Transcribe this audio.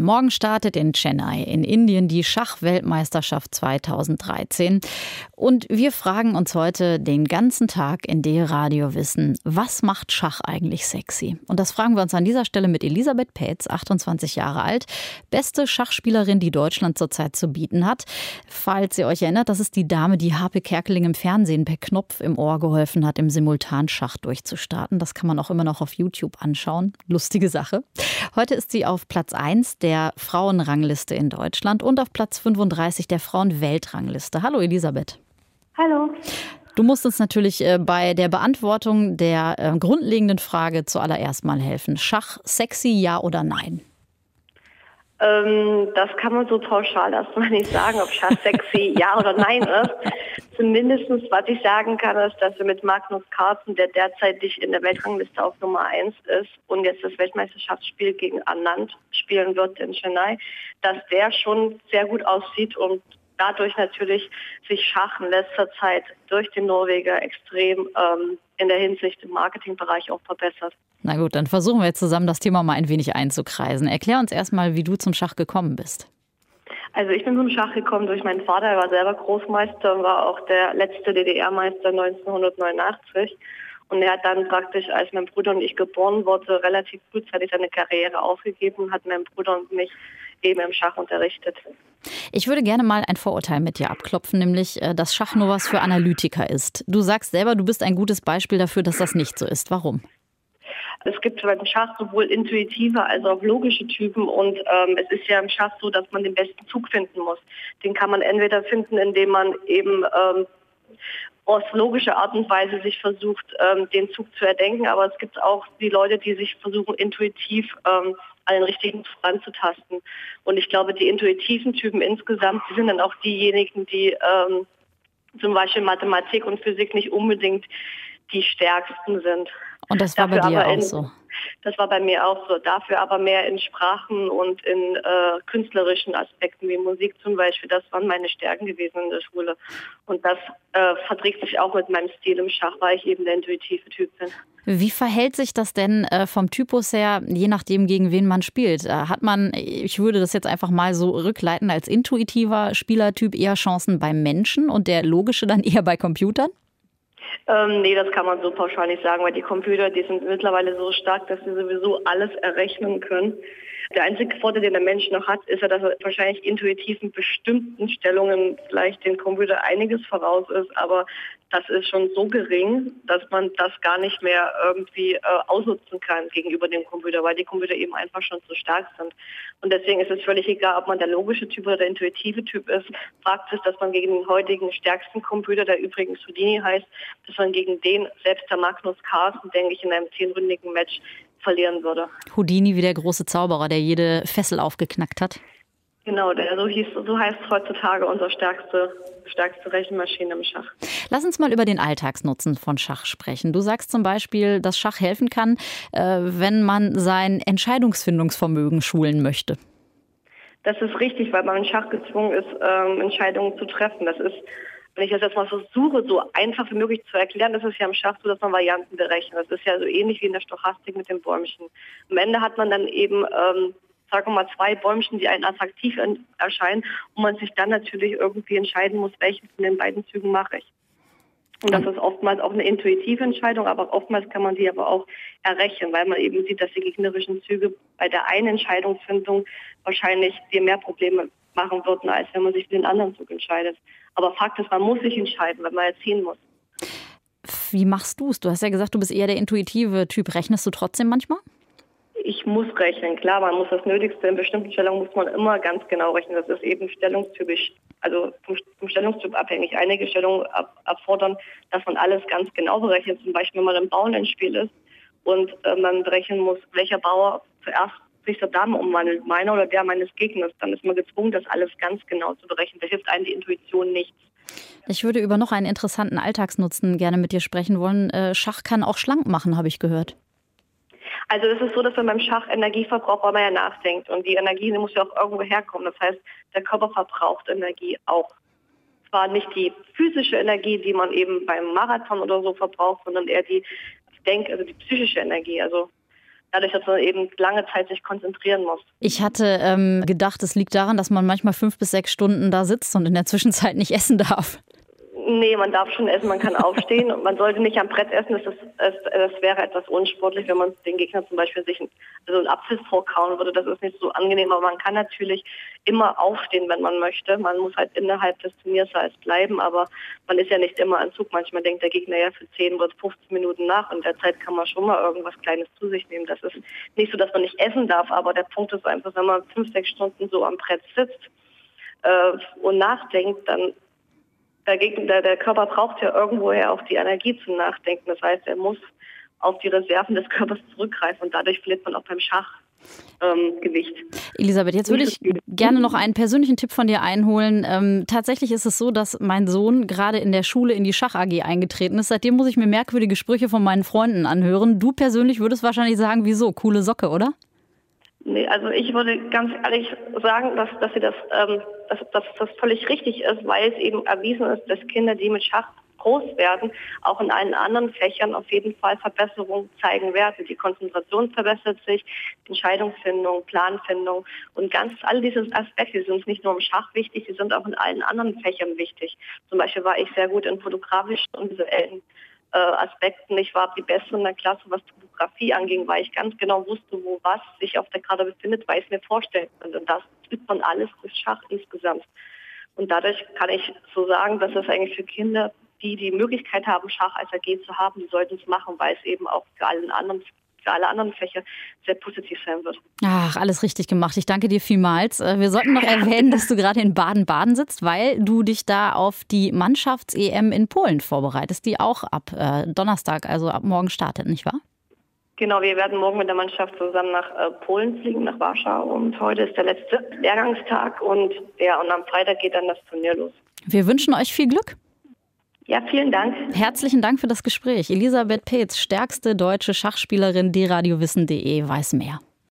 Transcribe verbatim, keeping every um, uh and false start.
Morgen startet in Chennai in Indien die Schachweltmeisterschaft zweitausenddreizehn. Und wir fragen uns heute den ganzen Tag in D-Radio Wissen, was macht Schach eigentlich sexy? Und das fragen wir uns an dieser Stelle mit Elisabeth Pähtz, achtundzwanzig Jahre alt, beste Schachspielerin, die Deutschland zurzeit zu bieten hat. Falls ihr euch erinnert, das ist die Dame, die Harpe Kerkeling im Fernsehen per Knopf im Ohr geholfen hat, im Simultanschach durchzustarten. Das kann man auch immer noch auf YouTube anschauen. Lustige Sache. Heute ist sie auf Platz eins der Frauenrangliste in Deutschland und auf Platz fünfunddreißig der Frauenweltrangliste. Hallo Elisabeth. Hallo. Du musst uns natürlich bei der Beantwortung der äh, grundlegenden Frage zuallererst mal helfen. Schach sexy, ja oder nein? Ähm, das kann man so pauschal erstmal nicht sagen, ob Schach sexy ja oder nein ist. Zumindest, was ich sagen kann, ist, dass wir mit Magnus Carlsen, der derzeit in der Weltrangliste auf Nummer eins ist und jetzt das Weltmeisterschaftsspiel gegen Anand spielen wird in Chennai, dass der schon sehr gut aussieht und dadurch natürlich sich Schach in letzter Zeit durch den Norweger extrem ähm, in der Hinsicht im Marketingbereich auch verbessert. Na gut, dann versuchen wir jetzt zusammen, das Thema mal ein wenig einzukreisen. Erklär uns erstmal, wie du zum Schach gekommen bist. Also ich bin zum Schach gekommen durch meinen Vater. Er war selber Großmeister und war auch der letzte D D R-Meister neunzehnhundertneunundachtzig. Und er hat dann praktisch, als mein Bruder und ich geboren wurden, relativ frühzeitig seine Karriere aufgegeben und hat meinen Bruder und mich eben im Schach unterrichtet. Ich würde gerne mal ein Vorurteil mit dir abklopfen, nämlich, dass Schach nur was für Analytiker ist. Du sagst selber, du bist ein gutes Beispiel dafür, dass das nicht so ist. Warum? Es gibt beim Schach sowohl intuitive als auch logische Typen und ähm, es ist ja im Schach so, dass man den besten Zug finden muss. Den kann man entweder finden, indem man eben ähm, aus logischer Art und Weise sich versucht, ähm, den Zug zu erdenken, aber es gibt auch die Leute, die sich versuchen, intuitiv ähm, an den richtigen Zug ranzutasten. Und ich glaube, die intuitiven Typen insgesamt, die sind dann auch diejenigen, die ähm, zum Beispiel Mathematik und Physik nicht unbedingt die stärksten sind. Und das war Dafür bei dir auch in, so? Das war bei mir auch so. Dafür aber mehr in Sprachen und in äh, künstlerischen Aspekten wie Musik zum Beispiel. Das waren meine Stärken gewesen in der Schule. Und das äh, verträgt sich auch mit meinem Stil im Schach, weil ich eben der intuitive Typ bin. Wie verhält sich das denn äh, vom Typus her, je nachdem, gegen wen man spielt? Äh, hat man, ich würde das jetzt einfach mal so rückleiten, als intuitiver Spielertyp eher Chancen beim Menschen und der logische dann eher bei Computern? Ähm, nee, das kann man so pauschal nicht sagen, weil die Computer, die sind mittlerweile so stark, dass sie sowieso alles errechnen können. Der einzige Vorteil, den der Mensch noch hat, ist ja, dass er wahrscheinlich intuitiv in bestimmten Stellungen vielleicht den Computer einiges voraus ist, aber das ist schon so gering, dass man das gar nicht mehr irgendwie äh, ausnutzen kann gegenüber dem Computer, weil die Computer eben einfach schon zu stark sind. Und deswegen ist es völlig egal, ob man der logische Typ oder der intuitive Typ ist. Fakt ist, dass man gegen den heutigen stärksten Computer, der übrigens Houdini heißt, dass man gegen den, selbst der Magnus Carlsen, denke ich, in einem zehnründigen Match verlieren würde. Houdini wie der große Zauberer, der jede Fessel aufgeknackt hat? Genau, der, so, hieß, so heißt heutzutage unsere stärkste, stärkste Rechenmaschine im Schach. Lass uns mal über den Alltagsnutzen von Schach sprechen. Du sagst zum Beispiel, dass Schach helfen kann, äh, wenn man sein Entscheidungsfindungsvermögen schulen möchte. Das ist richtig, weil man im Schach gezwungen ist, ähm, Entscheidungen zu treffen. Das ist, wenn ich das jetzt mal versuche, so einfach wie möglich zu erklären, das ist ja im Schach so, dass man Varianten berechnet. Das ist ja so ähnlich wie in der Stochastik mit den Bäumchen. Am Ende hat man dann eben, ähm, sagen wir mal, zwei Bäumchen, die einen attraktiv erscheinen und man sich dann natürlich irgendwie entscheiden muss, welchen von den beiden Zügen mache ich. Und das ist oftmals auch eine intuitive Entscheidung, aber oftmals kann man die aber auch errechnen, weil man eben sieht, dass die gegnerischen Züge bei der einen Entscheidungsfindung wahrscheinlich dir mehr Probleme machen würden, als wenn man sich für den anderen Zug entscheidet. Aber Fakt ist, man muss sich entscheiden, weil man erziehen muss. Wie machst du es? Du hast ja gesagt, du bist eher der intuitive Typ. Rechnest du trotzdem manchmal? Ich muss rechnen, klar, man muss das Nötigste. In bestimmten Stellungen muss man immer ganz genau rechnen. Das ist eben stellungstypisch, also vom, vom Stellungstyp abhängig. Einige Stellungen ab, erfordern, dass man alles ganz genau berechnet. Zum Beispiel, wenn man im Bauern ins Spiel ist und äh, man berechnen muss, welcher Bauer zuerst sich zur Dame umwandelt, meiner oder der meines Gegners, dann ist man gezwungen, das alles ganz genau zu berechnen. Da hilft einem die Intuition nichts. Ich würde über noch einen interessanten Alltagsnutzen gerne mit dir sprechen wollen. Äh, Schach kann auch schlank machen, habe ich gehört. Also es ist so, dass man beim Schach Energie verbraucht, weil man ja nachdenkt. Und die Energie die muss ja auch irgendwo herkommen. Das heißt, der Körper verbraucht Energie auch. Zwar nicht die physische Energie, die man eben beim Marathon oder so verbraucht, sondern eher die Denk-, also die psychische Energie. Also dadurch, dass man eben lange Zeit sich konzentrieren muss. Ich hatte ähm, gedacht, es liegt daran, dass man manchmal fünf bis sechs Stunden da sitzt und in der Zwischenzeit nicht essen darf. Nee, man darf schon essen, man kann aufstehen und man sollte nicht am Brett essen. Das, ist, das, das wäre etwas unsportlich, wenn man den Gegner zum Beispiel sich also einen Apfel vorkauen würde. Das ist nicht so angenehm, aber man kann natürlich immer aufstehen, wenn man möchte. Man muss halt innerhalb des Turniersaals bleiben, aber man ist ja nicht immer an Zug. Manchmal denkt der Gegner ja für zehn oder fünfzehn Minuten nach und in der Zeit kann man schon mal irgendwas Kleines zu sich nehmen. Das ist nicht so, dass man nicht essen darf, aber der Punkt ist einfach, wenn man fünf, sechs Stunden so am Brett sitzt äh, und nachdenkt, dann Dagegen, der, der Körper braucht ja irgendwoher auch die Energie zum Nachdenken. Das heißt, er muss auf die Reserven des Körpers zurückgreifen und dadurch verliert man auch beim Schach ähm, Gewicht. Elisabeth, jetzt würde ich gerne noch einen persönlichen Tipp von dir einholen. Ähm, tatsächlich ist es so, dass mein Sohn gerade in der Schule in die Schach-A G eingetreten ist. Seitdem muss ich mir merkwürdige Sprüche von meinen Freunden anhören. Du persönlich würdest wahrscheinlich sagen, wieso? Coole Socke, oder? Nee, also ich würde ganz ehrlich sagen, dass, dass, sie das, ähm, dass, dass das völlig richtig ist, weil es eben erwiesen ist, dass Kinder, die mit Schach groß werden, auch in allen anderen Fächern auf jeden Fall Verbesserungen zeigen werden. Die Konzentration verbessert sich, Entscheidungsfindung, Planfindung und ganz all diese Aspekte sind nicht nur im Schach wichtig, sie sind auch in allen anderen Fächern wichtig. Zum Beispiel war ich sehr gut in fotografischen und visuellen äh, Aspekten. Ich war die Beste in der Klasse, was Topografie anging, weil ich ganz genau wusste, wo was sich auf der Karte befindet, weil ich es mir vorstellen konnte. Und das übt man alles durch Schach insgesamt. Und dadurch kann ich so sagen, dass es eigentlich für Kinder, die die Möglichkeit haben, Schach als A G zu haben, die sollten es machen, weil es eben auch für alle anderen, für alle anderen Fächer sehr positiv sein wird. Ach, alles richtig gemacht. Ich danke dir vielmals. Wir sollten noch erwähnen, dass du gerade in Baden-Baden sitzt, weil du dich da auf die Mannschafts-E M in Polen vorbereitest, die auch ab äh, Donnerstag, also ab morgen startet, nicht wahr? Genau, wir werden morgen mit der Mannschaft zusammen nach äh, Polen fliegen, nach Warschau. Und heute ist der letzte Lehrgangstag und, ja, und am Freitag geht dann das Turnier los. Wir wünschen euch viel Glück. Ja, vielen Dank. Herzlichen Dank für das Gespräch. Elisabeth Peetz, stärkste deutsche Schachspielerin, d radio wissen punkt de, weiß mehr.